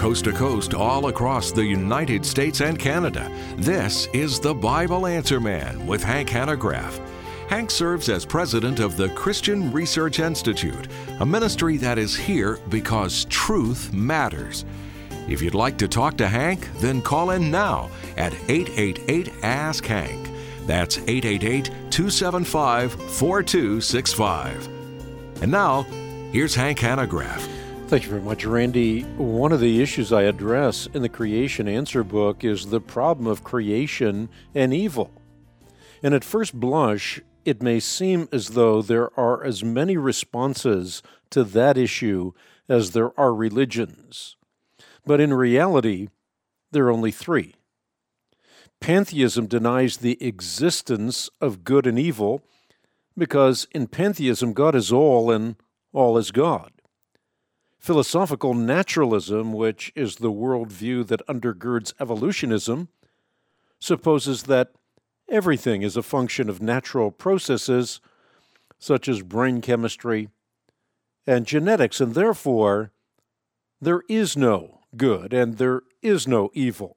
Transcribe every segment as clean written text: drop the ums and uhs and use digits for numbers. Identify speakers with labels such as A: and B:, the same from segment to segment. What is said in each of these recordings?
A: coast to coast all across the United States and Canada. This is the Bible Answer Man with Hank Hanegraaff. Hank serves as president of the Christian Research Institute, a ministry that is here because truth matters. If you'd like to talk to Hank, then call in now at 888-ASK-HANK. That's 888-275-4265. And now, here's Hank Hanegraaff.
B: Thank you very much, Randy. One of the issues I address in the Creation Answer book is the problem of creation and evil. And at first blush, it may seem as though there are as many responses to that issue as there are religions. But in reality, there are only three. Pantheism denies the existence of good and evil because in pantheism, God is all and all is God. Philosophical naturalism, which is the worldview that undergirds evolutionism, supposes that everything is a function of natural processes such as brain chemistry and genetics, and therefore there is no good and there is no evil.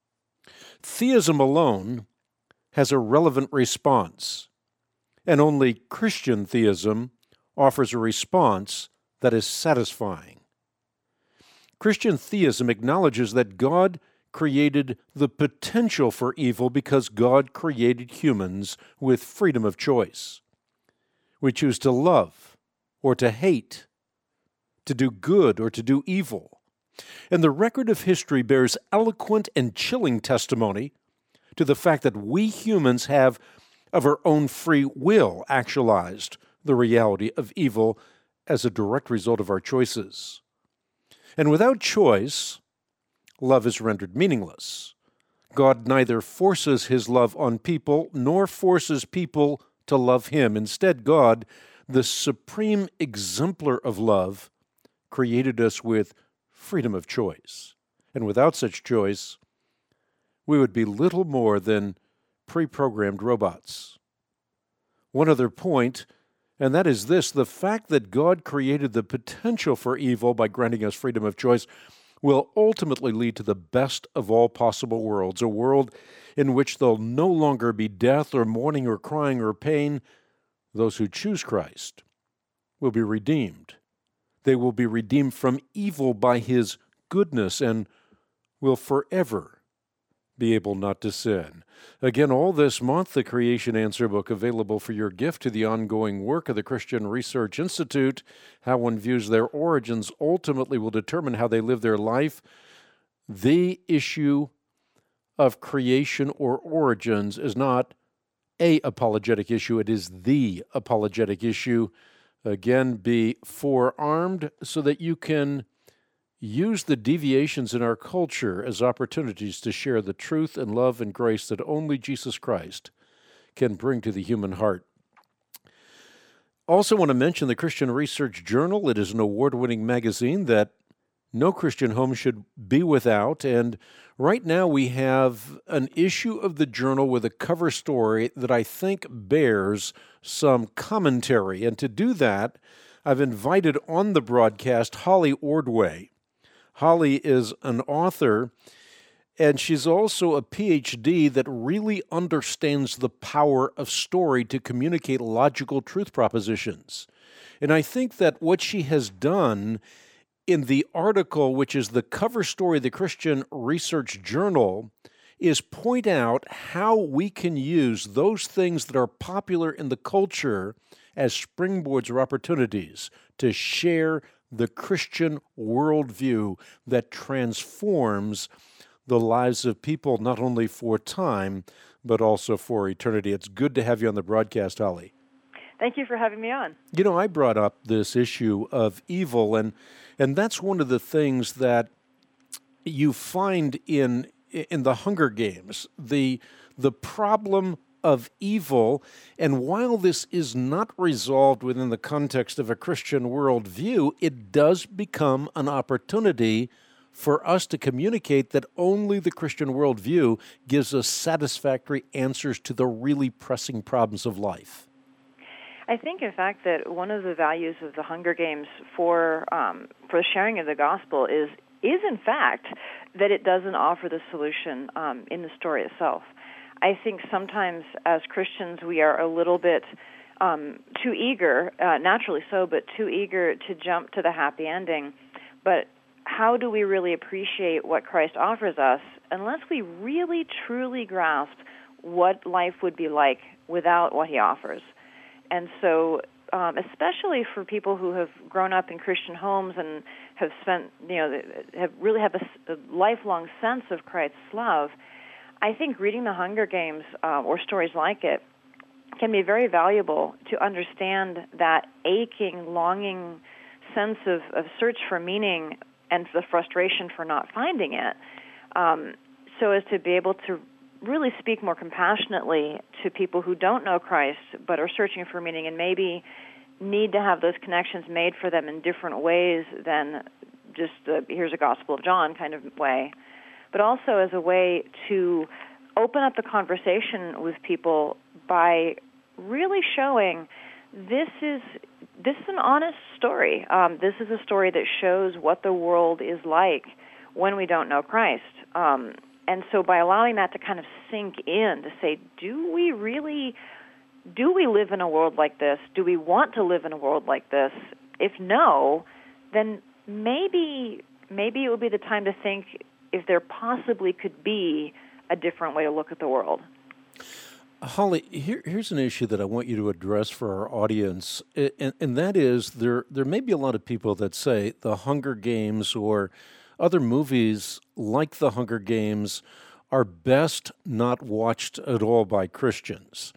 B: Theism alone has a relevant response, and only Christian theism offers a response that is satisfying. Christian theism acknowledges that God created the potential for evil because God created humans with freedom of choice. We choose to love or to hate, to do good or to do evil. And the record of history bears eloquent and chilling testimony to the fact that we humans have, of our own free will, actualized the reality of evil as a direct result of our choices. And without choice, love is rendered meaningless. God neither forces his love on people nor forces people to love him. Instead, God, the supreme exemplar of love, created us with freedom of choice. And without such choice, we would be little more than pre-programmed robots. One other point, and that is this: the fact that God created the potential for evil by granting us freedom of choice will ultimately lead to the best of all possible worlds, a world in which there'll no longer be death or mourning or crying or pain. Those who choose Christ will be redeemed. They will be redeemed from evil by his goodness and will forever be able not to sin. Again, all this month, the Creation Answer book available for your gift to the ongoing work of the Christian Research Institute. How one views their origins ultimately will determine how they live their life. The issue of creation or origins is not a apologetic issue, it is the apologetic issue. Again, be forearmed so that you can use the deviations in our culture as opportunities to share the truth and love and grace that only Jesus Christ can bring to the human heart. Also want to mention the Christian Research Journal. It is an award-winning magazine that no Christian home should be without. And right now we have an issue of the journal with a cover story that I think bears some commentary. And to do that, I've invited on the broadcast Holly Ordway. Holly is an author, and she's also a PhD that really understands the power of story to communicate logical truth propositions. And I think that what she has done in the article, which is the cover story of the Christian Research Journal, is point out how we can use those things that are popular in the culture as springboards or opportunities to share the Christian worldview that transforms the lives of people not only for time, but also for eternity. It's good to have you on the broadcast, Holly.
C: Thank you for having me on.
B: You know, I brought up this issue of evil, and that's one of the things that you find in the Hunger Games, the problem of evil. And while this is not resolved within the context of a Christian worldview, it does become an opportunity for us to communicate that only the Christian worldview gives us satisfactory answers to the really pressing problems of life.
C: I think, in fact, that one of the values of the Hunger Games for the sharing of the gospel is is, in fact, that it doesn't offer the solution in the story itself. I think sometimes as Christians we are a little bit too eager, naturally so, but too eager to jump to the happy ending. But how do we really appreciate what Christ offers us unless we really, truly grasp what life would be like without what he offers? And so especially for people who have grown up in Christian homes and have spent, have a lifelong sense of Christ's love, I think reading the Hunger Games or stories like it can be very valuable to understand that aching, longing sense of search for meaning and the frustration for not finding it, so as to be able to really speak more compassionately to people who don't know Christ but are searching for meaning and maybe need to have those connections made for them in different ways than just here's a Gospel of John kind of way, but also as a way to open up the conversation with people by really showing this is an honest story. This is a story that shows what the world is like when we don't know Christ. And so by allowing that to kind of sink in, to say, do we live in a world like this? Do we want to live in a world like this? If no, then maybe it would be the time to think if there possibly could be a different way to look at the world.
B: Holly, here's an issue that I want you to address for our audience, and that is there may be a lot of people that say the Hunger Games or other movies like the Hunger Games are best not watched at all by Christians.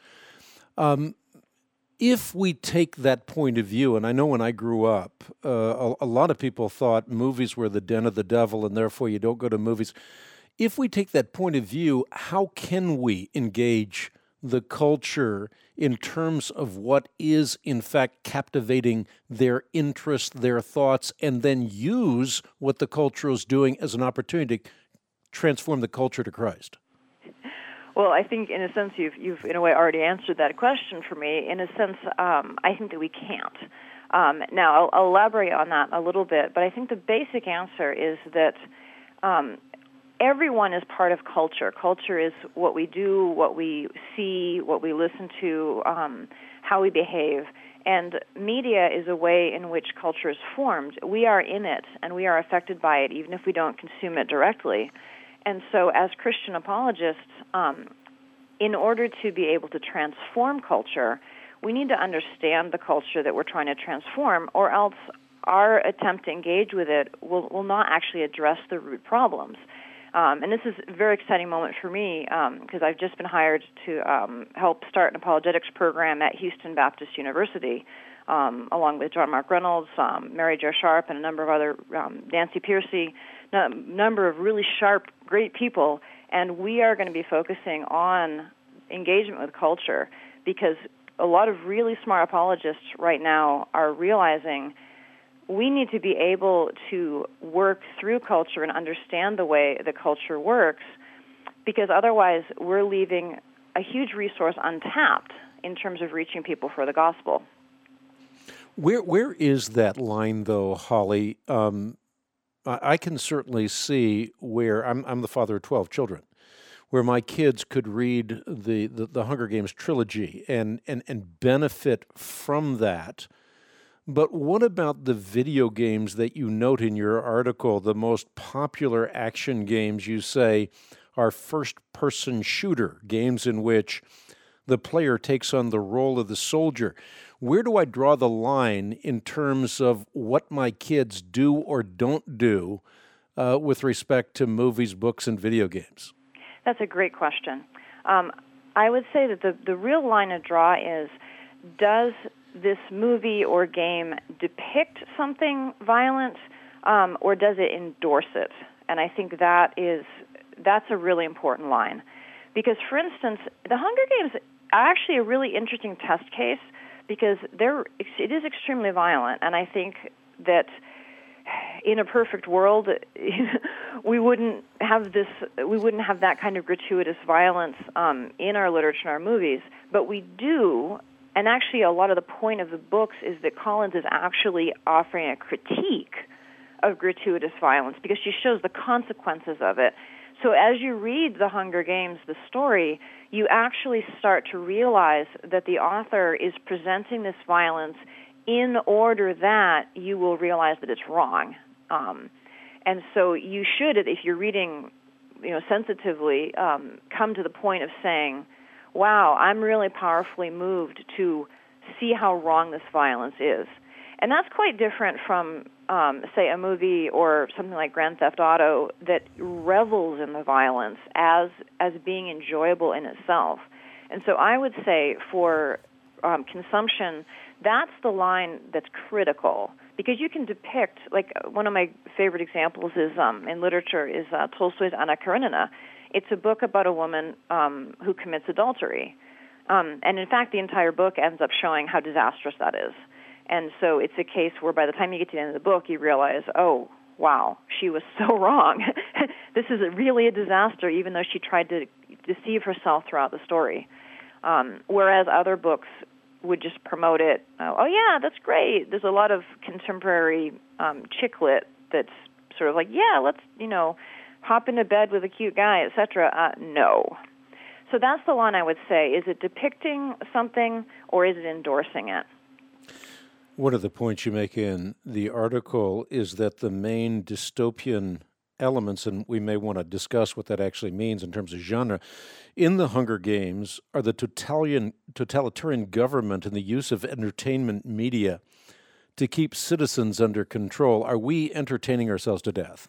B: If we take that point of view, and I know when I grew up, a lot of people thought movies were the den of the devil and therefore you don't go to movies. If we take that point of view, how can we engage the culture in terms of what is, in fact, captivating their interest, their thoughts, and then use what the culture is doing as an opportunity to transform the culture to Christ?
C: Well, I think in a sense you've in a way already answered that question for me. In a sense, I think that we can't. Now, I'll elaborate on that a little bit, but I think the basic answer is that everyone is part of culture. Culture is what we do, what we see, what we listen to, how we behave. And media is a way in which culture is formed. We are in it, and we are affected by it, even if we don't consume it directly. And so as Christian apologists, in order to be able to transform culture, we need to understand the culture that we're trying to transform, or else our attempt to engage with it will not actually address the root problems. And this is a very exciting moment for me because I've just been hired to help start an apologetics program at Houston Baptist University, along with John Mark Reynolds, Mary Jo Sharp, and a number of other, Nancy Piercy, a number of really sharp, great people. And we are going to be focusing on engagement with culture because a lot of really smart apologists right now are realizing we need to be able to work through culture and understand the way the culture works, because otherwise we're leaving a huge resource untapped in terms of reaching people for the gospel.
B: Where is that line, though, Holly? I can certainly see where I'm the father of 12 children, where my kids could read the Hunger Games trilogy and benefit from that. But what about the video games that you note in your article? The most popular action games, you say, are first-person shooter, games in which the player takes on the role of the soldier. Where do I draw the line in terms of what my kids do or don't do with respect to movies, books, and video games?
C: That's a great question. I would say that the real line of draw is, does this movie or game depict something violent, or does it endorse it? And I think that's a really important line. Because, for instance, the Hunger Games are actually a really interesting test case because it is extremely violent, and I think that in a perfect world, we wouldn't have that kind of gratuitous violence in our literature and our movies, but we do. And actually, a lot of the point of the books is that Collins is actually offering a critique of gratuitous violence because she shows the consequences of it. So as you read The Hunger Games, the story, you actually start to realize that the author is presenting this violence in order that you will realize that it's wrong. And so you should, if you're reading, sensitively, come to the point of saying, wow, I'm really powerfully moved to see how wrong this violence is. And that's quite different from, say, a movie or something like Grand Theft Auto that revels in the violence as being enjoyable in itself. And so I would say for consumption, that's the line that's critical, because you can depict, like one of my favorite examples is in literature is Tolstoy's Anna Karenina. It's a book about a woman who commits adultery. And in fact, the entire book ends up showing how disastrous that is. And so it's a case where by the time you get to the end of the book, you realize, oh, wow, she was so wrong. This is really a disaster, even though she tried to deceive herself throughout the story. Whereas other books would just promote it. Oh, yeah, that's great. There's a lot of contemporary chick lit that's sort of like, yeah, let's, hop into bed with a cute guy, etc. No. So that's the one I would say. Is it depicting something or is it endorsing it?
B: One of the points you make in the article is that the main dystopian elements, and we may want to discuss what that actually means in terms of genre, in the Hunger Games are the totalitarian government and the use of entertainment media to keep citizens under control. Are we entertaining ourselves to death?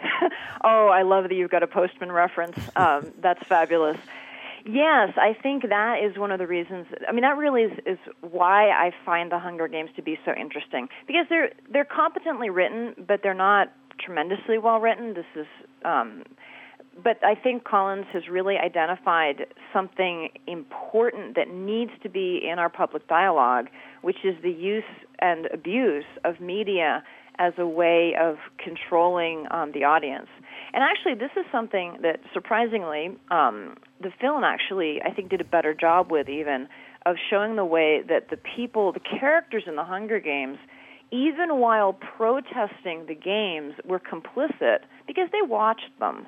C: Oh, I love that you've got a Postman reference. That's fabulous. Yes, I think that is one of the reasons. That really is why I find the Hunger Games to be so interesting, because they're competently written, but they're not tremendously well written. This is, but I think Collins has really identified something important that needs to be in our public dialogue, which is the use and abuse of media as a way of controlling the audience. And actually, this is something that, surprisingly, the film actually, I think, did a better job with even, of showing the way that the characters in the Hunger Games, even while protesting the games, were complicit because they watched them.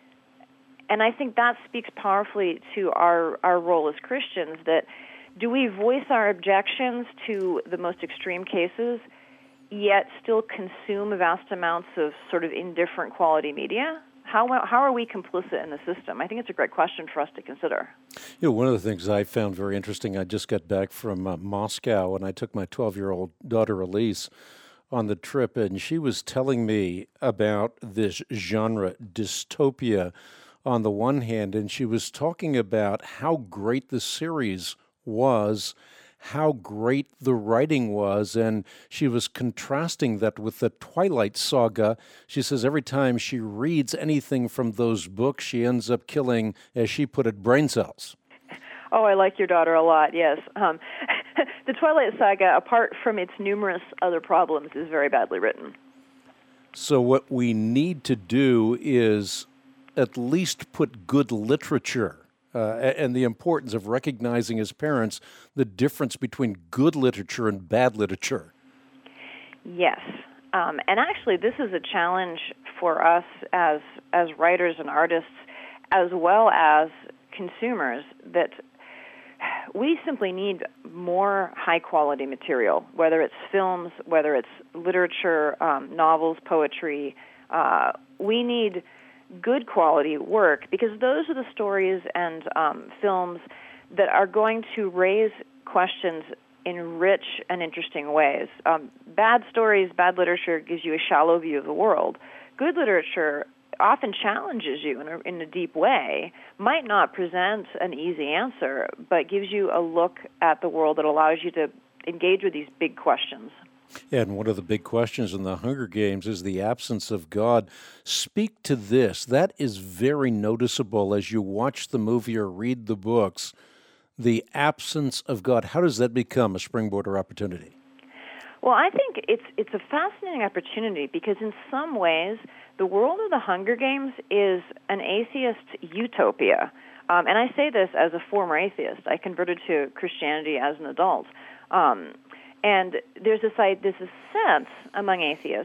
C: And I think that speaks powerfully to our role as Christians, that do we voice our objections to the most extreme cases, yet still consume vast amounts of sort of indifferent quality media? How are we complicit in the system? I think it's a great question for us to consider.
B: One of the things I found very interesting, I just got back from Moscow, and I took my 12-year-old daughter Elise on the trip, and she was telling me about this genre, dystopia, on the one hand, and she was talking about how great the series was, how great the writing was, and she was contrasting that with the Twilight Saga. She says every time she reads anything from those books, she ends up killing, as she put it, brain cells.
C: Oh, I like your daughter a lot, yes. The Twilight Saga, apart from its numerous other problems, is very badly written.
B: So what we need to do is at least put good literature and the importance of recognizing as parents the difference between good literature and bad literature. Yes.
C: And actually, this is a challenge for us as writers and artists, as well as consumers, that we simply need more high-quality material, whether it's films, whether it's literature, novels, poetry. We need good quality work, because those are the stories and films that are going to raise questions in rich and interesting ways. Bad stories, bad literature gives you a shallow view of the world. Good literature often challenges you in a deep way, might not present an easy answer, but gives you a look at the world that allows you to engage with these big questions.
B: And one of the big questions in the Hunger Games is the absence of God. Speak to this. That is very noticeable as you watch the movie or read the books. The absence of God. How does that become a springboard or opportunity?
C: Well, I think it's a fascinating opportunity, because in some ways the world of the Hunger Games is an atheist utopia. And I say this as a former atheist. I converted to Christianity as an adult. And there's a sense among atheists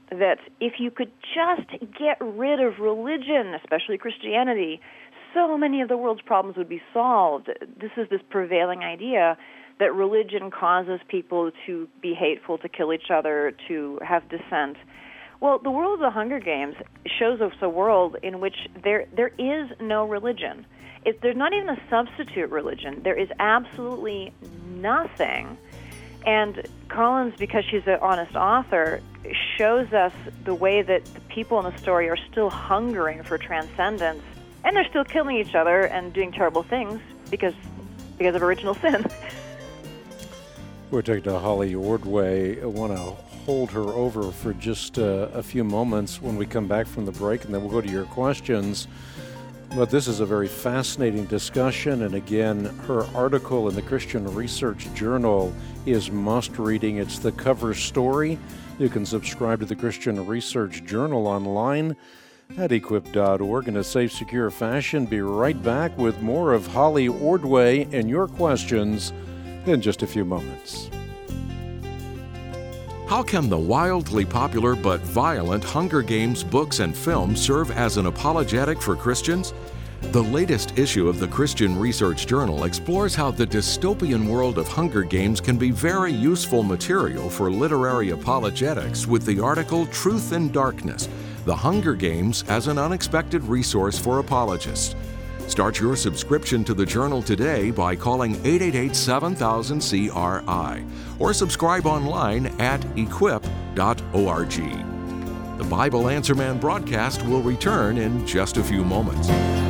C: that if you could just get rid of religion, especially Christianity, so many of the world's problems would be solved. This is this prevailing idea that religion causes people to be hateful, to kill each other, to have dissent. Well, the world of the Hunger Games shows us a world in which there is no religion. There's not even a substitute religion. There is absolutely nothing. And Collins, because she's an honest author, shows us the way that the people in the story are still hungering for transcendence, and they're still killing each other and doing terrible things because of original sin.
B: We're talking to Holly Ordway. I want to hold her over for just a few moments when we come back from the break, and then we'll go to your questions. But this is a very fascinating discussion, and again, her article in the Christian Research Journal is must-reading. It's the cover story. You can subscribe to the Christian Research Journal online at equip.org in a safe, secure fashion. Be right back with more of Holly Ordway and your questions in just a few moments.
A: How can the wildly popular but violent Hunger Games books and films serve as an apologetic for Christians? The latest issue of the Christian Research Journal explores how the dystopian world of Hunger Games can be very useful material for literary apologetics with the article Truth in Darkness, The Hunger Games as an Unexpected Resource for Apologists. Start your subscription to the journal today by calling 888-7000-CRI or subscribe online at equip.org. The Bible Answer Man broadcast will return in just a few moments.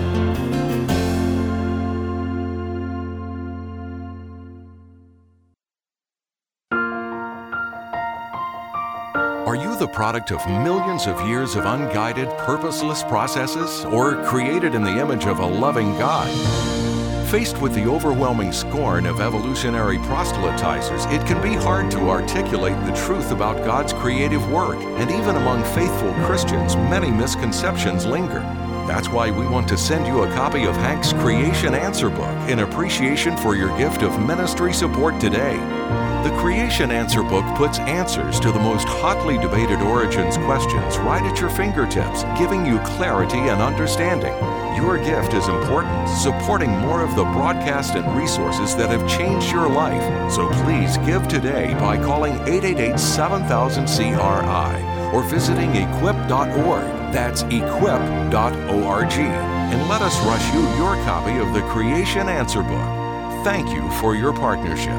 A: Are you the product of millions of years of unguided, purposeless processes, or created in the image of a loving God? Faced with the overwhelming scorn of evolutionary proselytizers, it can be hard to articulate the truth about God's creative work, and even among faithful Christians, many misconceptions linger. That's why we want to send you a copy of Hank's Creation Answer Book in appreciation for your gift of ministry support today. The Creation Answer Book puts answers to the most hotly debated origins questions right at your fingertips, giving you clarity and understanding. Your gift is important, supporting more of the broadcast and resources that have changed your life. So please give today by calling 888-7000-CRI or visiting equip.org. That's equip.org. And let us rush you your copy of the Creation Answer Book. Thank you for your partnership.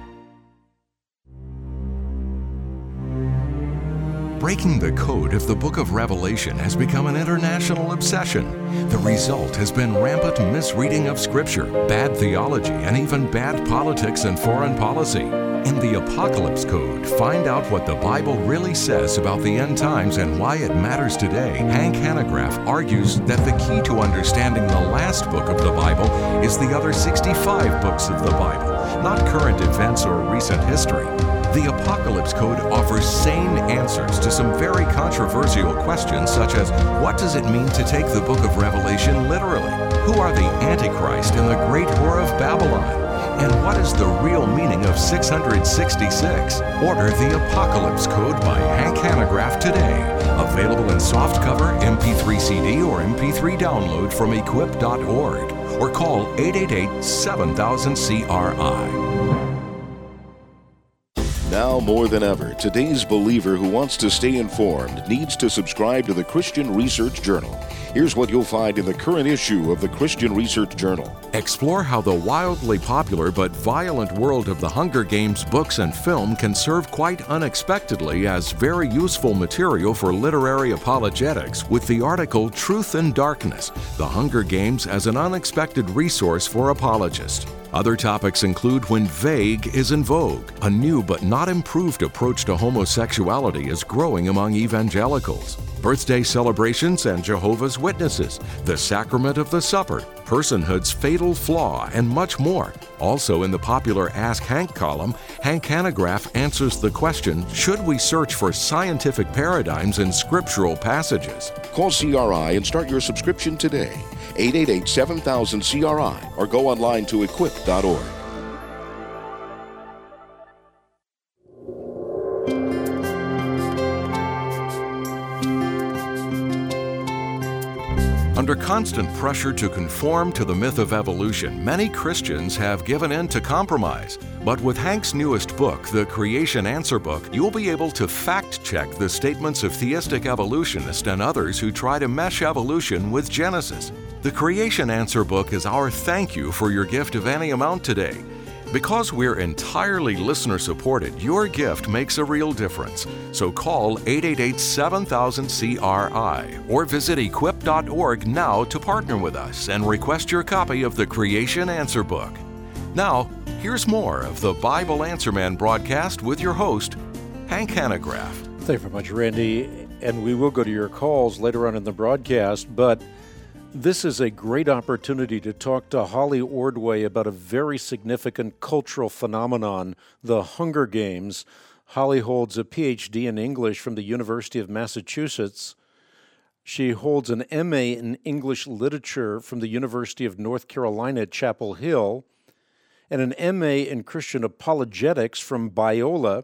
A: Breaking the code of the book of Revelation has become an international obsession. The result has been rampant misreading of Scripture, bad theology, and even bad politics and foreign policy. In the Apocalypse Code, find out what the Bible really says about the end times and why it matters today. Hank Hanegraaff argues that the key to understanding the last book of the Bible is the other 65 books of the Bible, not current events or recent history. The Apocalypse Code offers sane answers to some very controversial questions, such as what does it mean to take the book of Revelation literally? Who are the Antichrist and the great whore of Babylon? And what is the real meaning of 666? Order the Apocalypse Code by Hank Hanegraaff today. Available in softcover, MP3 CD, or MP3 download from equip.org. Or call 888-7000-CRI.
D: Now more than ever, today's believer who wants to stay informed needs to subscribe to the Christian Research Journal. Here's what you'll find in the current issue of the Christian Research Journal.
A: Explore how the wildly popular but violent world of the Hunger Games books and film can serve quite unexpectedly as very useful material for literary apologetics with the article Truth in Darkness, The Hunger Games as an Unexpected Resource for Apologists. Other topics include when vague is in vogue. A new but not improved approach to homosexuality is growing among evangelicals. Birthday celebrations and Jehovah's Witnesses, the sacrament of the supper, personhood's fatal flaw, and much more. Also in the popular Ask Hank column, Hank Hanegraaff answers the question, should we search for scientific paradigms in scriptural passages?
D: Call CRI and start your subscription today. 888-7000-CRI or go online to equip.org.
A: Under constant pressure to conform to the myth of evolution, many Christians have given in to compromise. But with Hank's newest book, The Creation Answer Book, you'll be able to fact-check the statements of theistic evolutionists and others who try to mesh evolution with Genesis. The Creation Answer Book is our thank you for your gift of any amount today. Because we're entirely listener-supported, your gift makes a real difference. So call 888-7000-CRI or visit equip.org now to partner with us and request your copy of the Creation Answer Book. Now, here's more of the Bible Answer Man broadcast with your host, Hank Hanegraaff.
B: Thank you very much, Randy. And we will go to your calls later on in the broadcast, but this is a great opportunity to talk to Holly Ordway about a very significant cultural phenomenon, the Hunger Games. Holly holds a PhD in English from the University of Massachusetts. She holds an MA in English Literature from the University of North Carolina at Chapel Hill, and an MA in Christian Apologetics from Biola.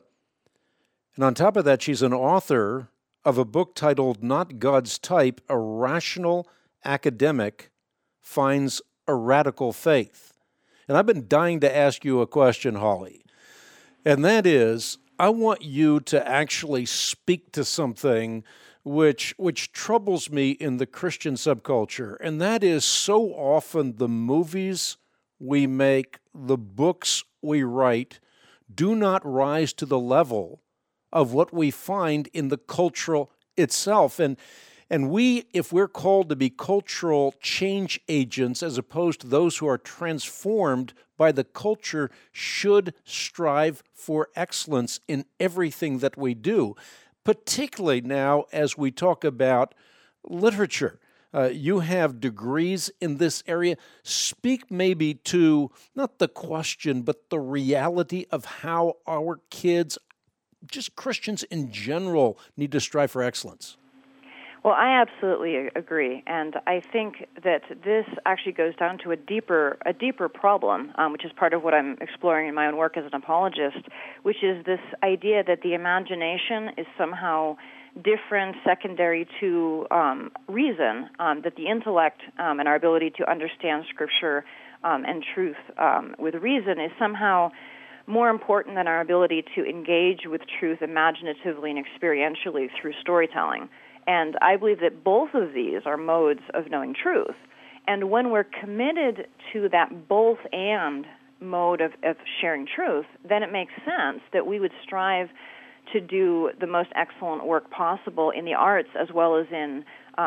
B: And on top of that, she's an author of a book titled Not God's Type, A Rational Academic Finds a Radical Faith. And I've been dying to ask you a question, Holly. And that is, I want you to actually speak to something which troubles me in the Christian subculture. And that is, so often the movies we make, the books we write, do not rise to the level of what we find in the cultural itself. And we, if we're called to be cultural change agents as opposed to those who are transformed by the culture, should strive for excellence in everything that we do, particularly now as we talk about literature. You have degrees in this area. Speak maybe to, not the question, but the reality of how our kids, just Christians in general, need to strive for excellence.
C: Well, I absolutely agree, and I think that this actually goes down to a deeper problem, which is part of what I'm exploring in my own work as an apologist, which is this idea that the imagination is somehow different, secondary to reason, that the intellect and our ability to understand Scripture and truth with reason is somehow more important than our ability to engage with truth imaginatively and experientially through storytelling. And I believe that both of these are modes of knowing truth. And when we're committed to that both and mode of sharing truth, then it makes sense that we would strive to do the most excellent work possible in the arts as well as in,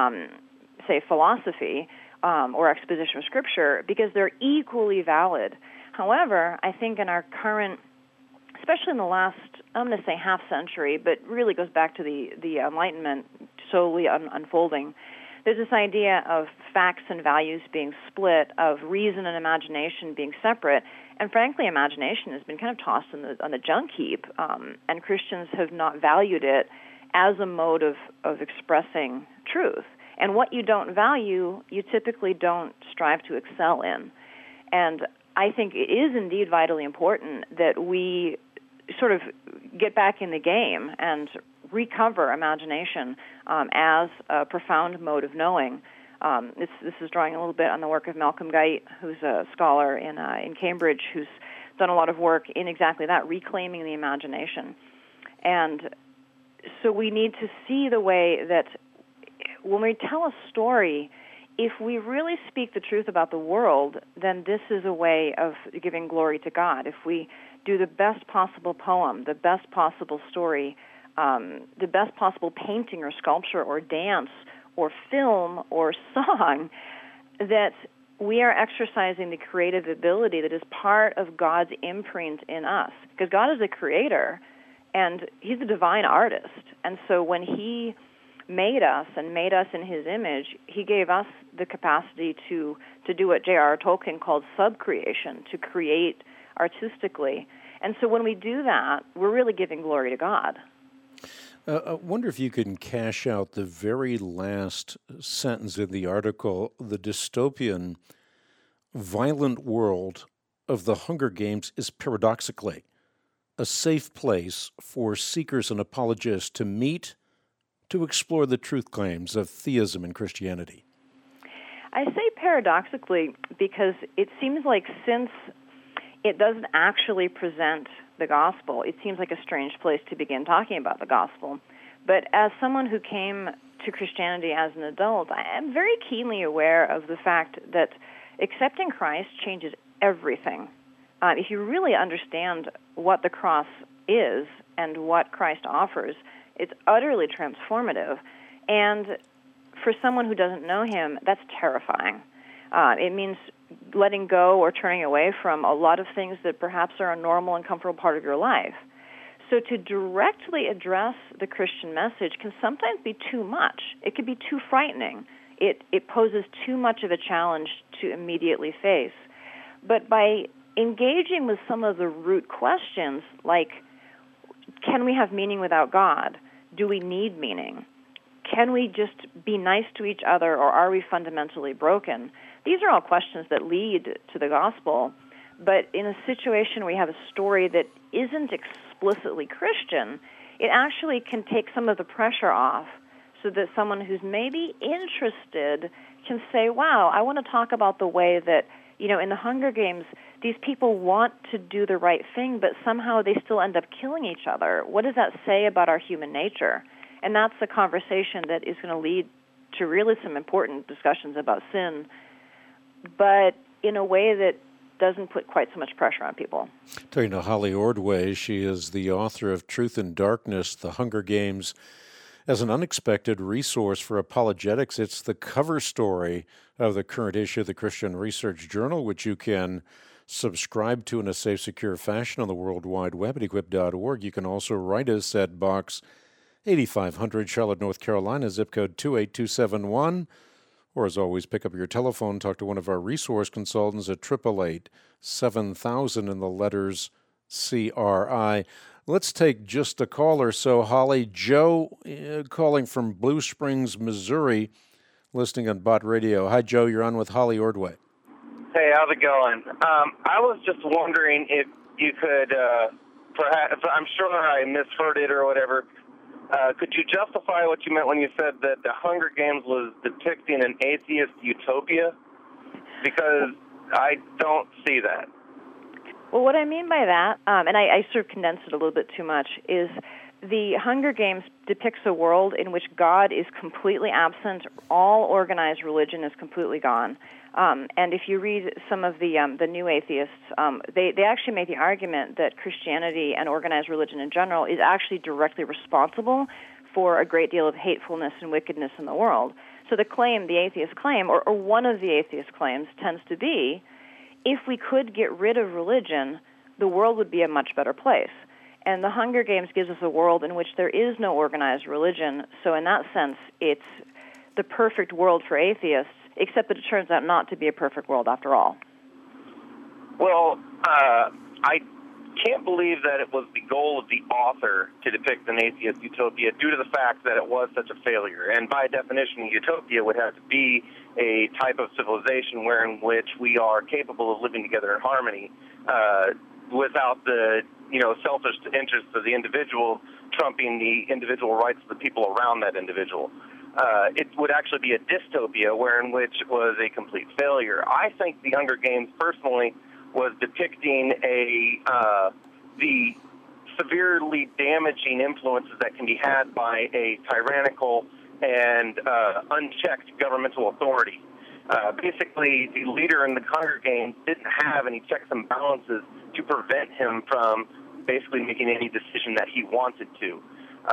C: say, philosophy or exposition of Scripture, because they're equally valid. However, I think in our current, especially in the last, I'm going to say half century, but really goes back to the Enlightenment slowly unfolding, there's this idea of facts and values being split, of reason and imagination being separate, and frankly, imagination has been kind of tossed on the junk heap, and Christians have not valued it as a mode of expressing truth. And what you don't value, you typically don't strive to excel in. And I think it is indeed vitally important that we sort of get back in the game and recover imagination as a profound mode of knowing. This is drawing a little bit on the work of Malcolm Guite, who's a scholar in Cambridge, who's done a lot of work in exactly that, reclaiming the imagination. And so we need to see the way that when we tell a story, if we really speak the truth about the world, then this is a way of giving glory to God. If we do the best possible poem, the best possible story, the best possible painting or sculpture or dance or film or song, that we are exercising the creative ability that is part of God's imprint in us. Because God is a creator, and He's a divine artist. And so when He made us and made us in His image, He gave us the capacity to do what J.R.R. Tolkien called subcreation, to create artistically. And so when we do that, we're really giving glory to God.
B: I wonder if you can cash out the very last sentence in the article. The dystopian, violent world of the Hunger Games is paradoxically a safe place for seekers and apologists to meet, to explore the truth claims of theism and Christianity.
C: I say paradoxically because it seems like since it doesn't actually present the gospel, it seems like a strange place to begin talking about the gospel. But as someone who came to Christianity as an adult, I am very keenly aware of the fact that accepting Christ changes everything. If you really understand what the cross is and what Christ offers, it's utterly transformative. And for someone who doesn't know him, that's terrifying. It means letting go or turning away from a lot of things that perhaps are a normal and comfortable part of your life. So to directly address the Christian message can sometimes be too much. It can be too frightening. It poses too much of a challenge to immediately face. But by engaging with some of the root questions, like, can we have meaning without God? Do we need meaning? Can we just be nice to each other, or are we fundamentally broken? These are all questions that lead to the gospel. But in a situation where you have a story that isn't explicitly Christian, it actually can take some of the pressure off so that someone who's maybe interested can say, wow, I want to talk about the way that, in the Hunger Games, these people want to do the right thing, but somehow they still end up killing each other. What does that say about our human nature? And that's the conversation that is going to lead to really some important discussions about sin, but in a way that doesn't put quite so much pressure on people.
B: Talking to Holly Ordway, she is the author of Truth and Darkness, The Hunger Games, as an unexpected resource for apologetics. It's the cover story of the current issue of the Christian Research Journal, which you can subscribe to in a safe, secure fashion on the World Wide Web at equip.org. You can also write us at Box 8500, Charlotte, North Carolina, zip code 28271. Or, as always, pick up your telephone, talk to one of our resource consultants at 888-7000 in the letters CRI. Let's take just a call or so. Holly, Joe calling from Blue Springs, Missouri, listening on Bot Radio. Hi, Joe. You're on with Holly Ordway.
E: Hey, how's it going? I was just wondering if you could, perhaps, I'm sure I misheard it or whatever, could you justify what you meant when you said that the Hunger Games was depicting an atheist utopia? Because I don't see that.
C: Well, what I mean by that, and I sort of condensed it a little bit too much, is the Hunger Games depicts a world in which God is completely absent. All organized religion is completely gone. And if you read some of the new atheists, they actually make the argument that Christianity and organized religion in general is actually directly responsible for a great deal of hatefulness and wickedness in the world. So the claim, the atheist claim, or one of the atheist claims, tends to be, if we could get rid of religion, the world would be a much better place. And the Hunger Games gives us a world in which there is no organized religion. So in that sense, it's the perfect world for atheists, except that it turns out not to be a perfect world after all.
E: Well, I can't believe that it was the goal of the author to depict an atheist utopia due to the fact that it was such a failure. And by definition, a utopia would have to be a type of civilization wherein which we are capable of living together in harmony without the selfish interests of the individual trumping the individual rights of the people around that individual. It would actually be a dystopia wherein which it was a complete failure. I think the Hunger Games, personally, was depicting the severely damaging influences that can be had by a tyrannical and unchecked governmental authority. Basically, the leader in the Hunger Games didn't have any checks and balances to prevent him from basically making any decision that he wanted to.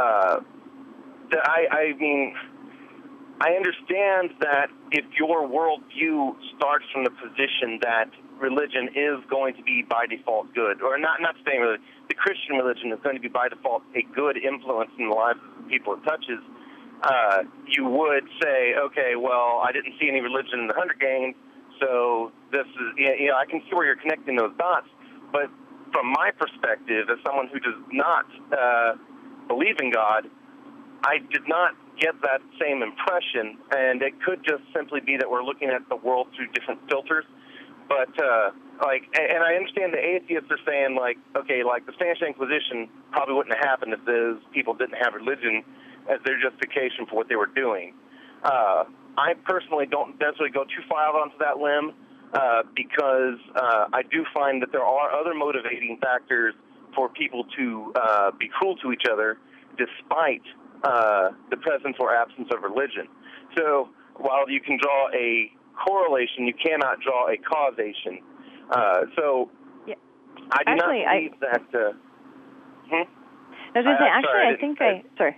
E: I understand that if your worldview starts from the position that religion is going to be by default good, or not saying really, the Christian religion is going to be by default a good influence in the lives of the people it touches, you would say, okay, well, I didn't see any religion in the Hunger Games, so this is, I can see where you're connecting those dots. But from my perspective, as someone who does not believe in God, I did not get that same impression, and it could just simply be that we're looking at the world through different filters. But, and I understand the atheists are saying, okay, the Spanish Inquisition probably wouldn't have happened if those people didn't have religion as their justification for what they were doing. I personally don't necessarily go too far out onto that limb because I do find that there are other motivating factors for people to be cruel to each other despite the presence or absence of religion. So while you can draw a correlation, you cannot draw a causation.
C: Yeah.
E: I do not believe that...
C: I was going to say,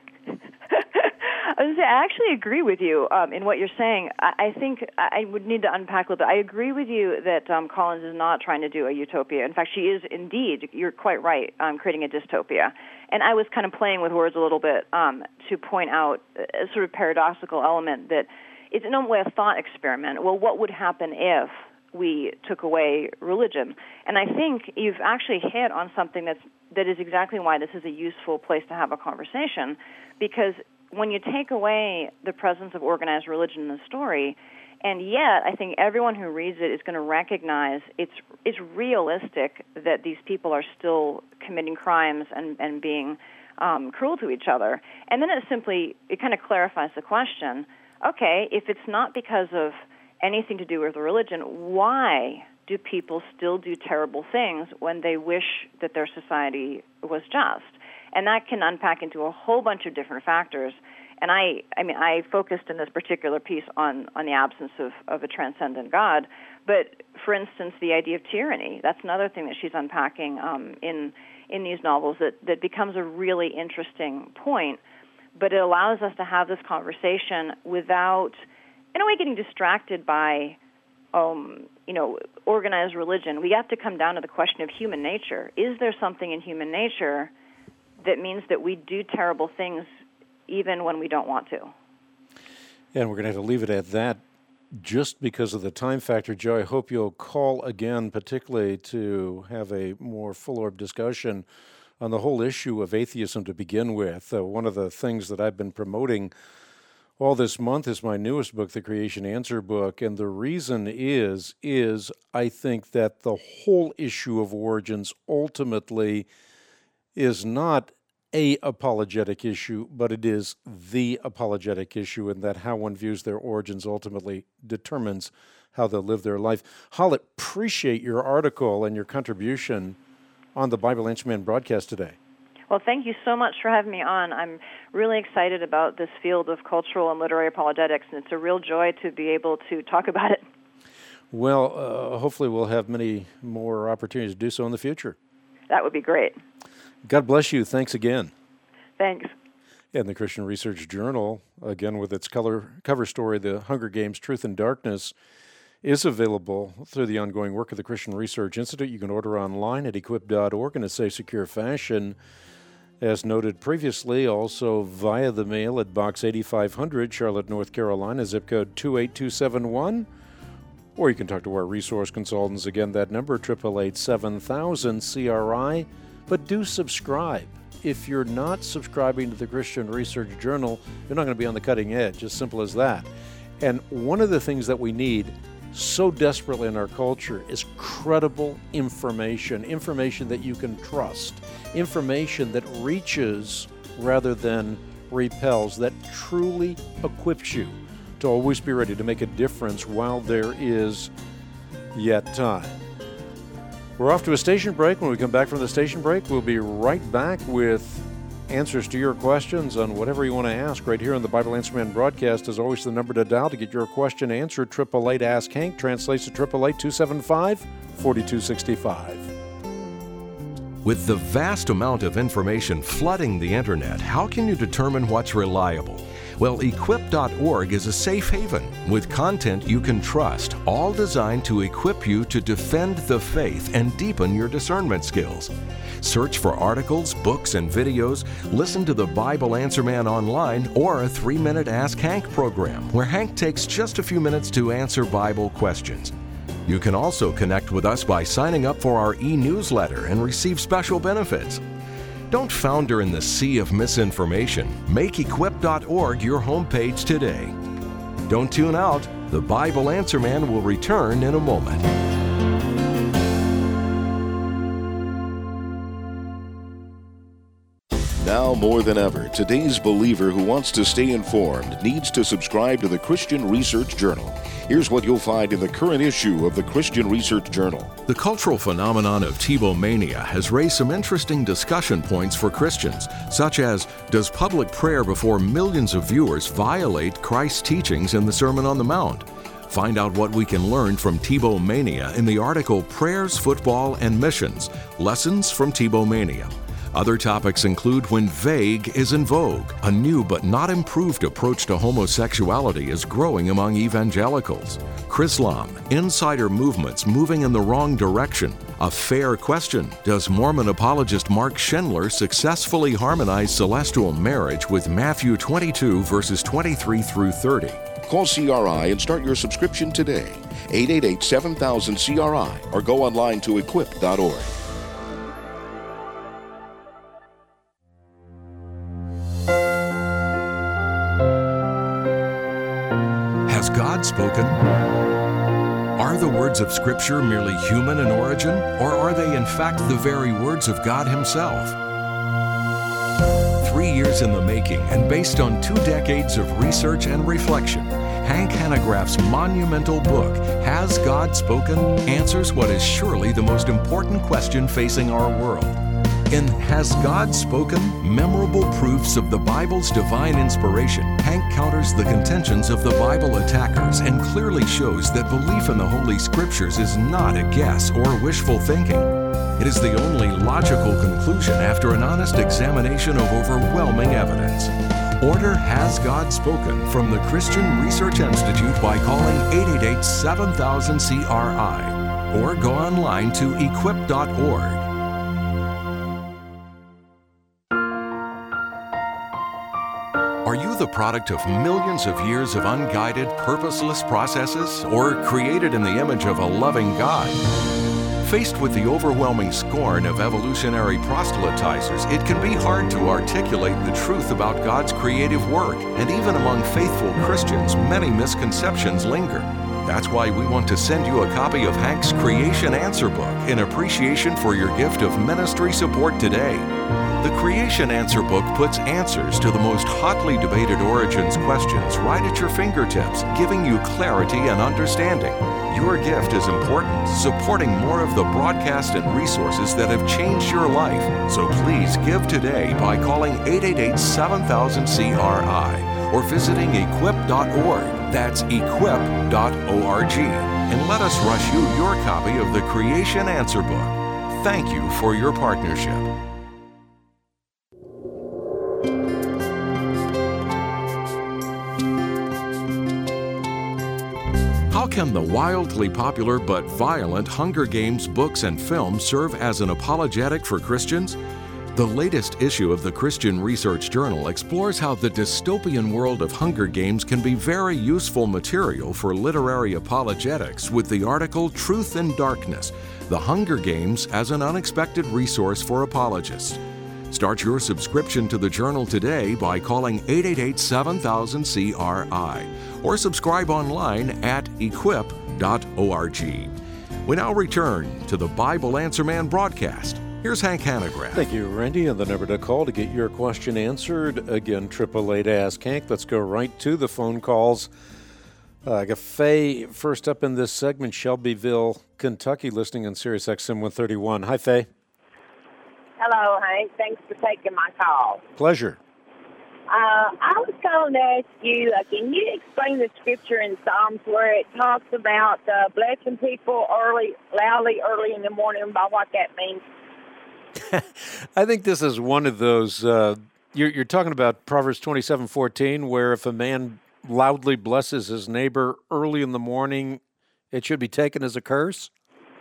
C: I actually agree with you in what you're saying. I think I would need to unpack a little bit. I agree with you that Collins is not trying to do a utopia. In fact, she is indeed, you're quite right, creating a dystopia. And I was kind of playing with words a little bit to point out a sort of paradoxical element that it's in a way a thought experiment. Well, what would happen if we took away religion? And I think you've actually hit on something that is exactly why this is a useful place to have a conversation, because when you take away the presence of organized religion in the story, and yet I think everyone who reads it is going to recognize it's realistic that these people are still committing crimes and being cruel to each other. And then it kind of clarifies the question, okay, if it's not because of anything to do with religion, why do people still do terrible things when they wish that their society was just? And that can unpack into a whole bunch of different factors. And I focused in this particular piece on the absence of a transcendent God. But, for instance, the idea of tyranny, that's another thing that she's unpacking in these novels that becomes a really interesting point. But it allows us to have this conversation without, in a way, getting distracted by organized religion. We have to come down to the question of human nature. Is there something in human nature that means that we do terrible things even when we don't want to?
B: And we're going to have to leave it at that just because of the time factor. Joe, I hope you'll call again, particularly to have a more full-orb discussion on the whole issue of atheism to begin with. One of the things that I've been promoting all this month is my newest book, The Creation Answer Book, and the reason is I think that the whole issue of origins ultimately is not a apologetic issue, but it is the apologetic issue, and that how one views their origins ultimately determines how they'll live their life. Hal, appreciate your article and your contribution on the Bible Answer Man broadcast today.
C: Well, thank you so much for having me on. I'm really excited about this field of cultural and literary apologetics, and it's a real joy to be able to talk about it.
B: Well, hopefully we'll have many more opportunities to do so in the future.
C: That would be great.
B: God bless you. Thanks again.
C: Thanks.
B: And the Christian Research Journal, again with its cover story, The Hunger Games, Truth and Darkness, is available through the ongoing work of the Christian Research Institute. You can order online at equip.org in a safe, secure fashion. As noted previously, also via the mail at Box 8500, Charlotte, North Carolina, zip code 28271. Or you can talk to our resource consultants. Again, that number, 888-7000-CRI. But do subscribe. If you're not subscribing to the Christian Research Journal, you're not going to be on the cutting edge. As simple as that. And one of the things that we need so desperately in our culture is credible information that you can trust, information that reaches rather than repels, that truly equips you to always be ready to make a difference while there is yet time. We're off to a station break. When we come back from the station break, we'll be right back with answers to your questions on whatever you want to ask right here on the Bible Answer Man broadcast. As always, the number to dial to get your question answered, 888-ASK-HANK, translates to 888-275-4265.
A: With the vast amount of information flooding the internet, how can you determine what's reliable? Well, equip.org is a safe haven with content you can trust, all designed to equip you to defend the faith and deepen your discernment skills. Search for articles, books, and videos, listen to the Bible Answer Man online, or a 3-minute Ask Hank program, where Hank takes just a few minutes to answer Bible questions. You can also connect with us by signing up for our e-newsletter and receive special benefits. Don't founder in the sea of misinformation. Make equip.org your homepage today. Don't tune out. The Bible Answer Man will return in a moment.
D: Now more than ever, today's believer who wants to stay informed needs to subscribe to the Christian Research Journal. Here's what you'll find in the current issue of the Christian Research Journal.
A: The cultural phenomenon of Tebow-mania has raised some interesting discussion points for Christians, such as, does public prayer before millions of viewers violate Christ's teachings in the Sermon on the Mount? Find out what we can learn from Tebow-mania in the article Prayers, Football, and Missions, Lessons from Tebow-mania. Other topics include when vague is in vogue. A new but not improved approach to homosexuality is growing among evangelicals. Chrislam, insider movements moving in the wrong direction. A fair question, does Mormon apologist Mark Schindler successfully harmonize celestial marriage with Matthew 22 verses 23 through 30?
D: Call CRI and start your subscription today. 888-7000-CRI or go online to equip.org.
A: Has God spoken? Are the words of Scripture merely human in origin, or are they in fact the very words of God Himself? 3 years in the making and based on 2 decades of research and reflection, Hank Hanegraaff's monumental book, Has God Spoken?, answers what is surely the most important question facing our world. In Has God Spoken? Memorable Proofs of the Bible's Divine Inspiration, Hank counters the contentions of the Bible attackers and clearly shows that belief in the Holy Scriptures is not a guess or wishful thinking. It is the only logical conclusion after an honest examination of overwhelming evidence. Order Has God Spoken from the Christian Research Institute by calling 888-7000-CRI or go online to equip.org. Are you the product of millions of years of unguided, purposeless processes, or created in the image of a loving God? Faced with the overwhelming scorn of evolutionary proselytizers, it can be hard to articulate the truth about God's creative work, and even among faithful Christians, many misconceptions linger. That's why we want to send you a copy of Hank's Creation Answer Book in appreciation for your gift of ministry support today. The Creation Answer Book puts answers to the most hotly debated origins questions right at your fingertips, giving you clarity and understanding. Your gift is important, supporting more of the broadcast and resources that have changed your life. So please give today by calling 888-7000-CRI or visiting equip.org. That's equip.org. And let us rush you your copy of the Creation Answer Book. Thank you for your partnership. How can the wildly popular but violent Hunger Games books and films serve as an apologetic for Christians? The latest issue of the Christian Research Journal explores how the dystopian world of Hunger Games can be very useful material for literary apologetics with the article Truth in Darkness, The Hunger Games as an Unexpected Resource for Apologists. Start your subscription to the journal today by calling 888-7000-CRI or subscribe online at equip.org. We now return to the Bible Answer Man broadcast. Here's Hank Hanegraaff.
B: Thank you, Randy. And the number to call to get your question answered, again, 888-ASK-HANK. Let's go right to the phone calls. I got Faye first up in this segment, Shelbyville, Kentucky, listening on Sirius XM 131. Hi, Faye.
F: Hello, Hank. Thanks for taking my call.
B: Pleasure.
F: I was calling to ask you, can you explain the scripture in Psalms where it talks about blessing people loudly early in the morning, about what that means?
B: I think this is one of those, you're talking about Proverbs 27:14, where if a man loudly blesses his neighbor early in the morning, it should be taken as a curse?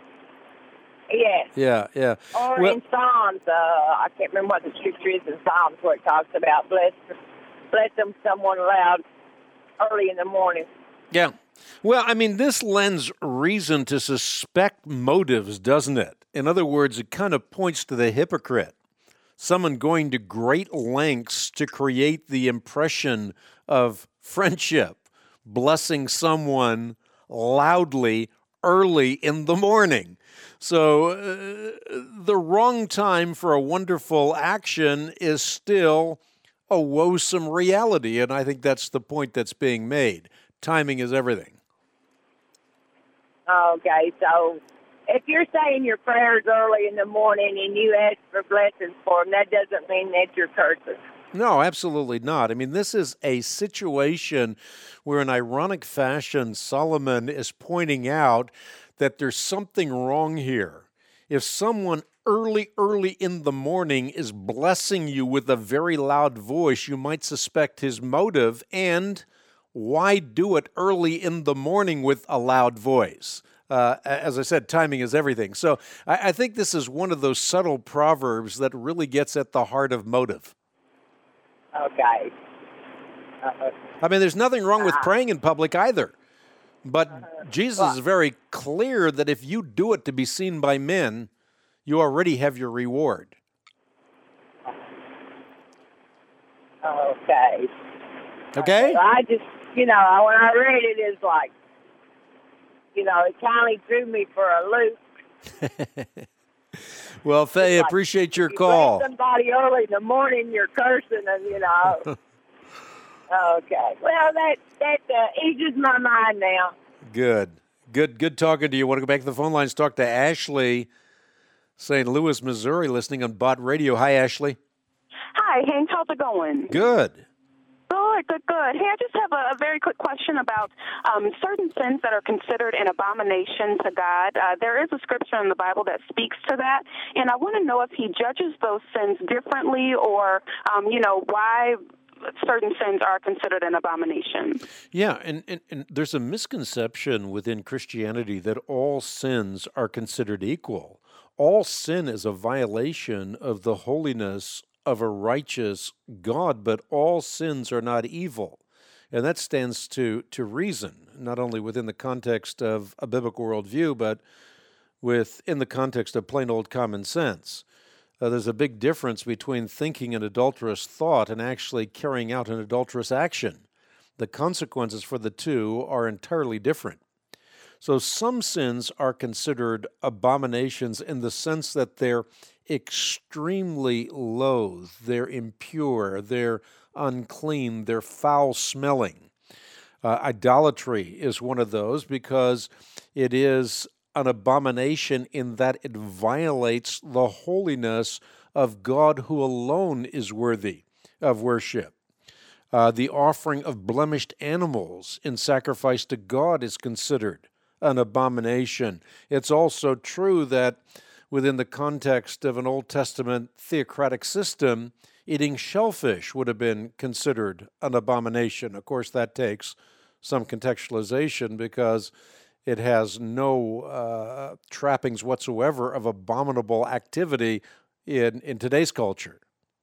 F: Yes.
B: Yeah.
F: Or in Psalms, I can't remember what the scripture is in Psalms where it talks about blessing someone loud early in the morning.
B: Yeah. Well, I mean, this lends reason to suspect motives, doesn't it? In other words, it kind of points to the hypocrite, someone going to great lengths to create the impression of friendship, blessing someone loudly early in the morning. So the wrong time for a wonderful action is still a woesome reality, and I think that's the point that's being made. Timing is everything.
F: Okay, so if you're saying your prayers early in the morning and you ask for blessings for them, that doesn't mean that you're cursing.
B: No, absolutely not. I mean, this is a situation where, in ironic fashion, Solomon is pointing out that there's something wrong here. If someone early in the morning is blessing you with a very loud voice, you might suspect his motive. And why do it early in the morning with a loud voice? As I said, timing is everything. So I think this is one of those subtle proverbs that really gets at the heart of motive.
F: Okay.
B: I mean, there's nothing wrong with praying in public either. But Jesus is very clear that if you do it to be seen by men, you already have your reward.
F: Okay.
B: Okay?
F: I just, when I read it, it's like, it kind of threw me for a loop.
B: Well, Faye, appreciate your call.
F: Somebody early in the morning, you're cursing them, Okay. Well, that eases my mind now.
B: Good talking to you. Want to go back to the phone lines, talk to Ashley, St. Louis, Missouri, listening on Bott Radio. Hi, Ashley.
G: Hi, Hank. How's it going?
B: Good.
G: Good. Hey, I just have a very quick question about certain sins that are considered an abomination to God. There is a scripture in the Bible that speaks to that, and I want to know if he judges those sins differently or, why certain sins are considered an abomination.
B: Yeah, and there's a misconception within Christianity that all sins are considered equal. All sin is a violation of the holiness of a righteous God, but all sins are not evil. And that stands to reason, not only within the context of a biblical worldview, but within the context of plain old common sense. There's a big difference between thinking an adulterous thought and actually carrying out an adulterous action. The consequences for the two are entirely different. So some sins are considered abominations in the sense that they're extremely loath, they're impure, they're unclean, they're foul-smelling. Idolatry is one of those because it is an abomination in that it violates the holiness of God who alone is worthy of worship. The offering of blemished animals in sacrifice to God is considered an abomination. It's also true that within the context of an Old Testament theocratic system, eating shellfish would have been considered an abomination. Of course, that takes some contextualization because it has no trappings whatsoever of abominable activity in today's culture.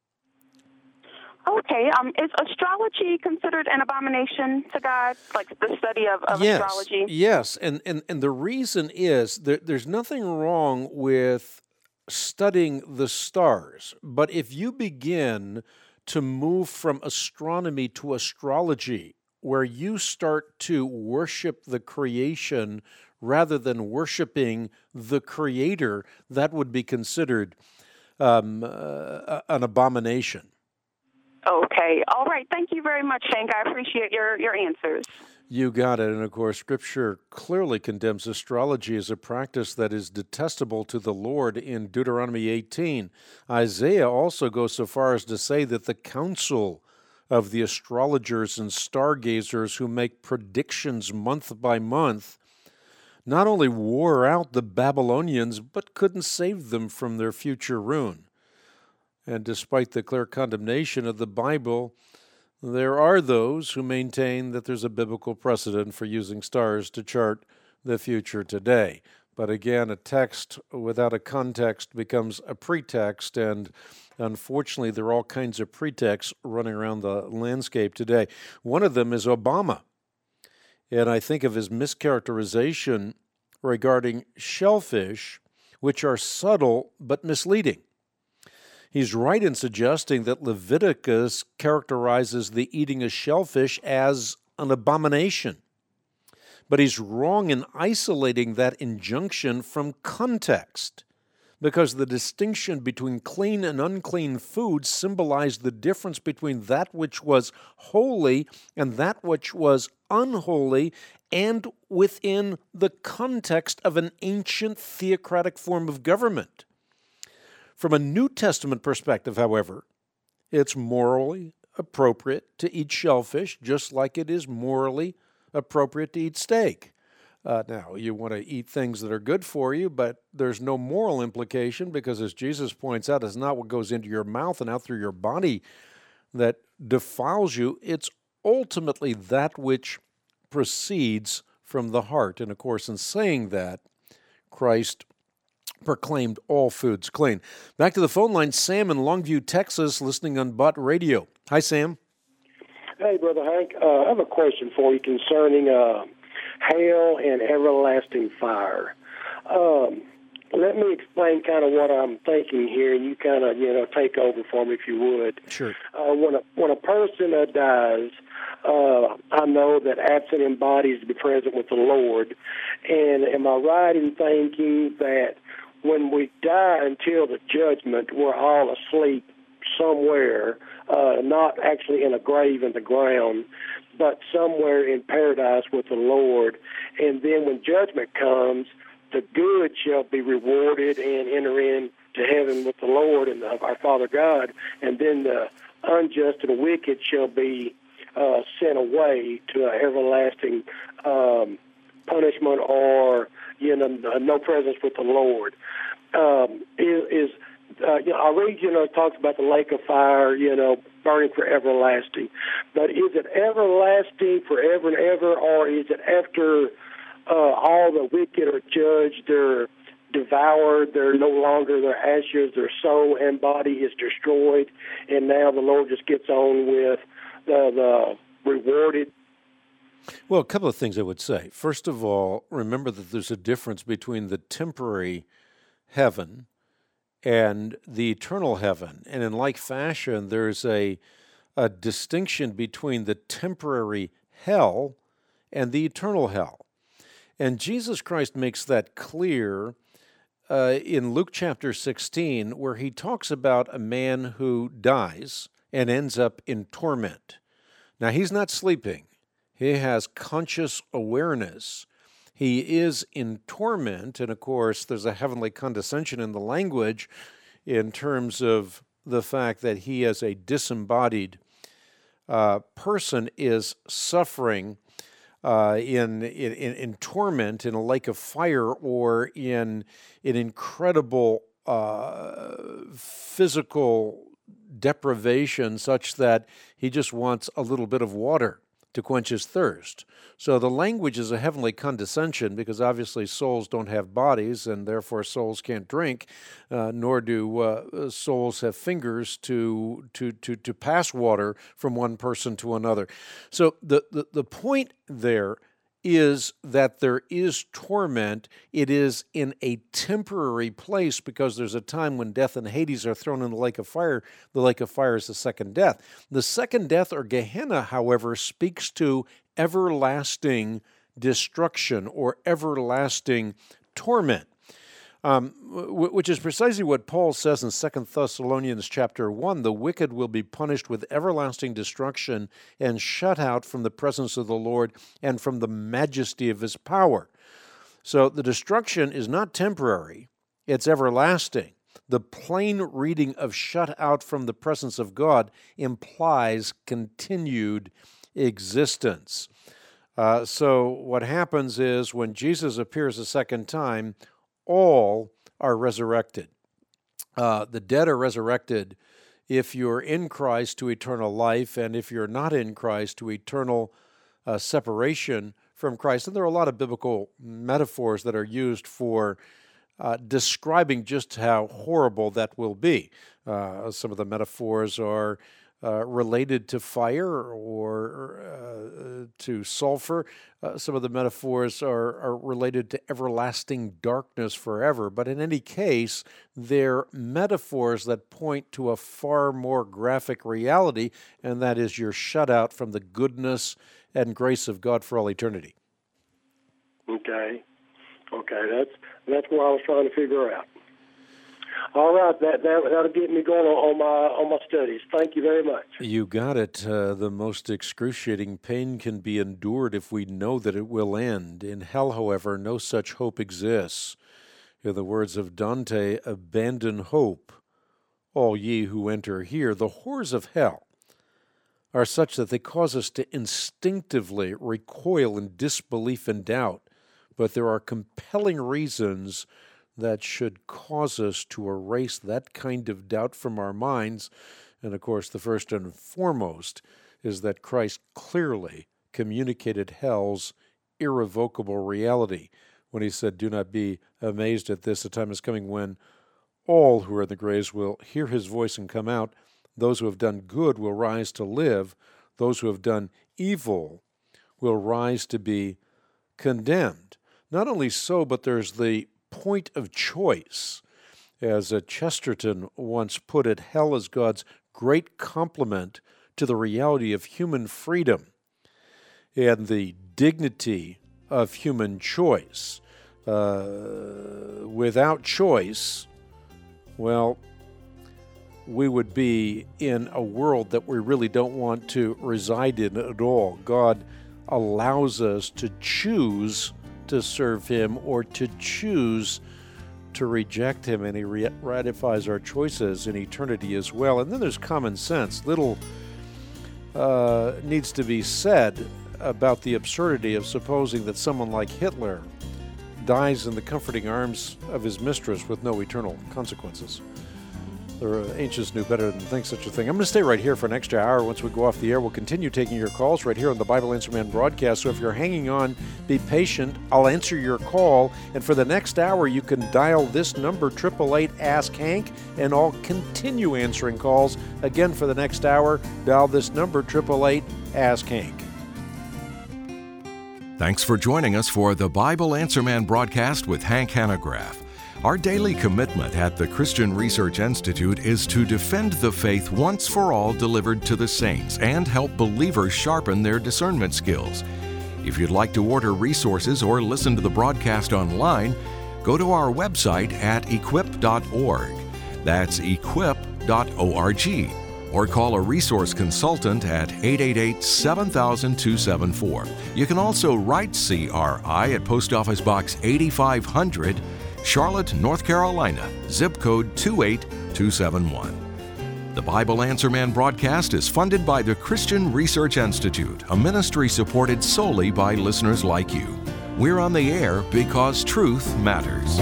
G: Okay. Is astrology considered an abomination to God, like the study of astrology?
B: Yes, and the reason is there's nothing wrong with studying the stars, but if you begin to move from astronomy to astrology, where you start to worship the creation rather than worshiping the Creator, that would be considered an abomination.
G: Okay. All right. Thank you very much, Hank. I appreciate your answers.
B: You got it. And of course, Scripture clearly condemns astrology as a practice that is detestable to the Lord in Deuteronomy 18. Isaiah also goes so far as to say that the counsel of the astrologers and stargazers who make predictions month by month not only wore out the Babylonians, but couldn't save them from their future ruin. And despite the clear condemnation of the Bible, there are those who maintain that there's a biblical precedent for using stars to chart the future today. But again, a text without a context becomes a pretext, and unfortunately, there are all kinds of pretexts running around the landscape today. One of them is Obama. And I think of his mischaracterization regarding shellfish, which are subtle but misleading. He's right in suggesting that Leviticus characterizes the eating of shellfish as an abomination. But he's wrong in isolating that injunction from context, because the distinction between clean and unclean food symbolized the difference between that which was holy and that which was unholy, and within the context of an ancient theocratic form of government. From a New Testament perspective, however, it's morally appropriate to eat shellfish, just like it is morally appropriate to eat steak. Now, you want to eat things that are good for you, but there's no moral implication because, as Jesus points out, it's not what goes into your mouth and out through your body that defiles you. It's ultimately that which proceeds from the heart. And, of course, in saying that, Christ proclaimed all foods clean. Back to the phone line, Sam in Longview, Texas, listening on Butt Radio. Hi, Sam.
H: Hey, Brother Hank. I have a question for you concerning hell and everlasting fire. Let me explain kind of what I'm thinking here, and you kind of, take over for me if you would.
B: Sure.
H: When a person dies, I know that absent in body is to be present with the Lord. And am I right in thinking that when we die until the judgment, we're all asleep somewhere, not actually in a grave in the ground, but somewhere in paradise with the Lord? And then when judgment comes, the good shall be rewarded and enter into heaven with the Lord and our Father God, and then the unjust and wicked shall be sent away to an everlasting punishment, or no presence with the Lord. I read, it talks about the lake of fire, burning for everlasting. But is it everlasting forever and ever, or is it after all the wicked are judged, they're devoured, they're no longer, their ashes, their soul and body is destroyed, and now the Lord just gets on with the rewarded?
B: Well, a couple of things I would say. First of all, remember that there's a difference between the temporary heaven and the eternal heaven. And in like fashion, there's a distinction between the temporary hell and the eternal hell. And Jesus Christ makes that clear in Luke chapter 16, where he talks about a man who dies and ends up in torment. Now, he's not sleeping. He has conscious awareness. He is in torment, and of course, there's a heavenly condescension in the language in terms of the fact that he, as a disembodied person, is suffering in torment in a lake of fire, or in incredible physical deprivation, such that he just wants a little bit of water to quench his thirst. So the language is a heavenly condescension, because obviously souls don't have bodies, and therefore souls can't drink, nor do souls have fingers to pass water from one person to another. So the point there is that there is torment. It is in a temporary place, because there's a time when death and Hades are thrown in the lake of fire. The lake of fire is the second death. The second death, or Gehenna, however, speaks to everlasting destruction or everlasting torment, which is precisely what Paul says in 2 Thessalonians chapter 1. The wicked will be punished with everlasting destruction and shut out from the presence of the Lord and from the majesty of his power. So the destruction is not temporary, it's everlasting. The plain reading of shut out from the presence of God implies continued existence. So what happens is, when Jesus appears a second time, all are resurrected. The dead are resurrected if you're in Christ to eternal life, and if you're not in Christ to eternal separation from Christ. And there are a lot of biblical metaphors that are used for describing just how horrible that will be. Some of the metaphors are related to fire or to sulfur. Some of the metaphors are related to everlasting darkness forever. But in any case, they're metaphors that point to a far more graphic reality, and that is you're shut out from the goodness and grace of God for all eternity.
H: Okay, that's what I was trying to figure out. All right, that'll get me going on my studies. Thank you very much.
B: You got it. The most excruciating pain can be endured if we know that it will end. In hell, however, no such hope exists. In the words of Dante, abandon hope, all ye who enter here. The horrors of hell are such that they cause us to instinctively recoil in disbelief and doubt, but there are compelling reasons that should cause us to erase that kind of doubt from our minds. And of course, the first and foremost is that Christ clearly communicated hell's irrevocable reality when he said, "Do not be amazed at this. The time is coming when all who are in the graves will hear his voice and come out. Those who have done good will rise to live. Those who have done evil will rise to be condemned." Not only so, but there's the point of choice. As Chesterton once put it, hell is God's great compliment to the reality of human freedom and the dignity of human choice. Without choice, well, we would be in a world that we really don't want to reside in at all. God allows us to choose to serve him or to choose to reject him, and he ratifies our choices in eternity as well. And then there's common sense. Little needs to be said about the absurdity of supposing that someone like Hitler dies in the comforting arms of his mistress with no eternal consequences. The ancients knew better than to think such a thing. I'm going to stay right here for an extra hour. Once we go off the air, we'll continue taking your calls right here on the Bible Answer Man broadcast. So if you're hanging on, be patient. I'll answer your call. And for the next hour, you can dial this number, 888-ASK-HANK, and I'll continue answering calls. Again, for the next hour, dial this number, 888-ASK-HANK.
A: Thanks for joining us for the Bible Answer Man broadcast with Hank Hanegraaff. Our daily commitment at the Christian Research Institute is to defend the faith once for all delivered to the saints and help believers sharpen their discernment skills. If you'd like to order resources or listen to the broadcast online, go to our website at equip.org. That's equip.org. Or call a resource consultant at 888-7000-274. You can also write CRI at Post Office Box 8500, Charlotte, North Carolina, zip code 28271. The Bible Answer Man broadcast is funded by the Christian Research Institute, a ministry supported solely by listeners like you. We're on the air because truth matters.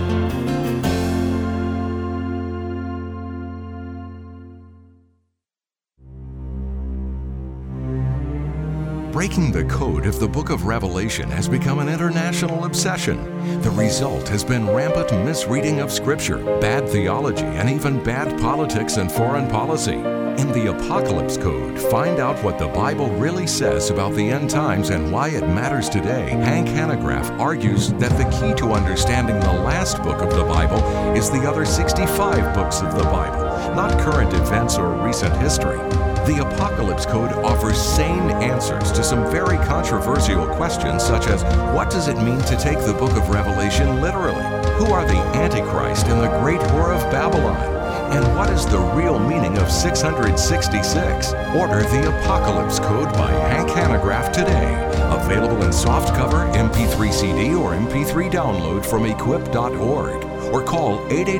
A: Breaking the code of the book of Revelation has become an international obsession. The result has been rampant misreading of Scripture, bad theology, and even bad politics and foreign policy. In the Apocalypse Code, find out what the Bible really says about the end times and why it matters today. Hank Hanegraaff argues that the key to understanding the last book of the Bible is the other 65 books of the Bible, not current events or recent history. The Apocalypse Code offers sane answers to some very controversial questions, such as what does it mean to take the book of Revelation literally? Who are the Antichrist and the great whore of Babylon? And what is the real meaning of 666? Order the Apocalypse Code by Hank Hanegraaff today. Available in softcover, MP3 CD, or MP3 download from equip.org. Or call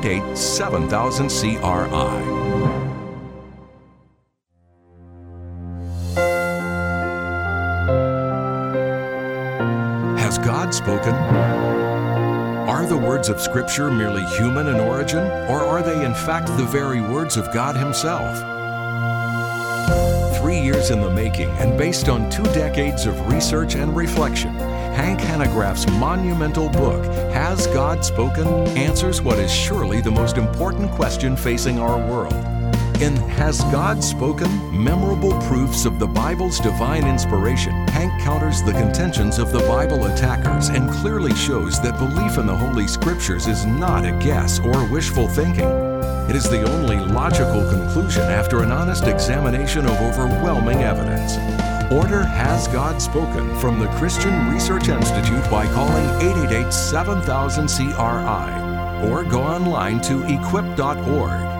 A: 888-7000-CRI. Has God spoken? Are the words of Scripture merely human in origin, or are they in fact the very words of God Himself? 3 years in the making and based on 2 decades of research and reflection, Hank Hanegraaff's monumental book, Has God Spoken?, answers what is surely the most important question facing our world. In Has God Spoken? Memorable Proofs of the Bible's Divine Inspiration, Hank counters the contentions of the Bible attackers and clearly shows that belief in the Holy Scriptures is not a guess or wishful thinking. It is the only logical conclusion after an honest examination of overwhelming evidence. Order Has God Spoken from the Christian Research Institute by calling 888-7000-CRI or go online to equip.org.